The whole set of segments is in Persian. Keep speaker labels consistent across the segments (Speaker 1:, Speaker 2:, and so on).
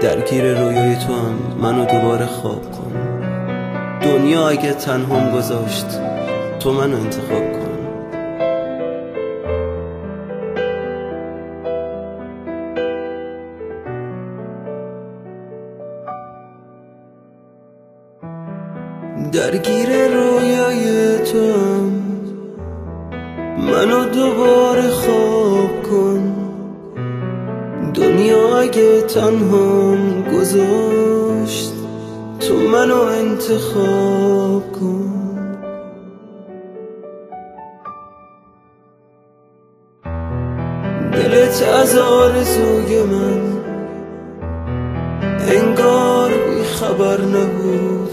Speaker 1: درگیر رویای تو هم منو دوباره خواب کن. دنیا اگه تنهام گذاشت تو منو انتخاب کن. درگیر رویای تو هم منو دوباره خواب کن. دنیا اگه تنهام گذاشت تو منو انتخاب کن. دلت از آرزوی من انگار بی خبر نبود،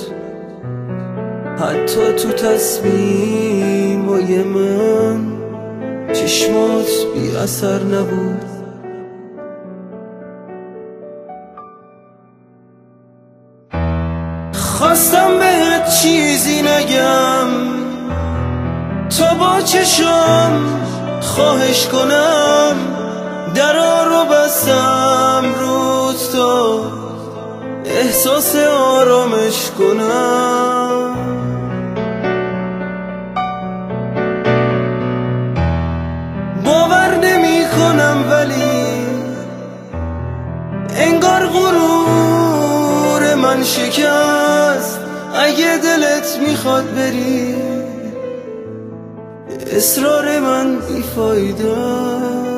Speaker 1: حتی تو تصمیمای من چشمات بی اثر نبود. خواستم بهت چیزی نگم تا با چشم خواهش کنم، درا رو بستم رود تا احساس آرامش کنم. باور نمی کنم ولی انگار غرور من شکست. اگه دلت میخواد بری اصرار من بیفایده است.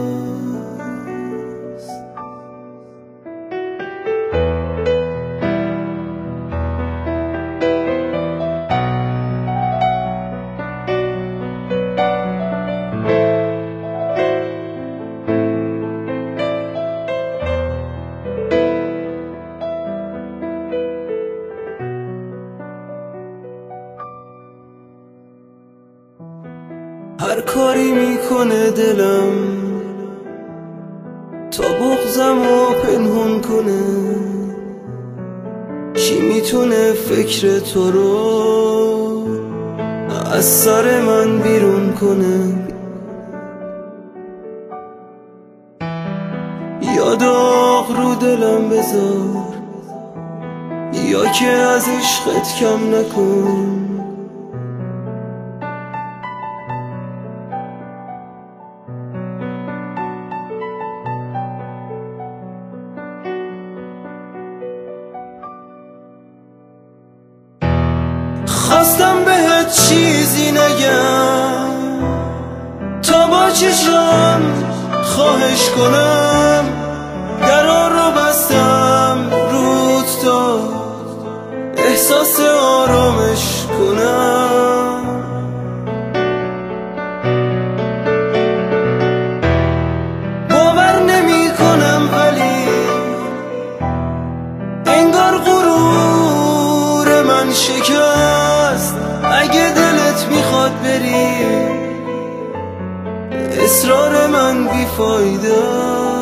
Speaker 1: هر کاری میکنه دلم تا بغضمو پنهون کنه. چی میتونه فکر تو رو از سر من بیرون کنه؟ یا داغ رو دلم بذار یا که از عشقت کم نکن. خواستم بهت چیزی نگم تا با چشم خواهش کنم، درا رو بستم رود تا احساس آرامش کنم. باور نمی کنم ولی انگار غرور من شکست. اگه دلت میخواد بری اصرار من بیفایده.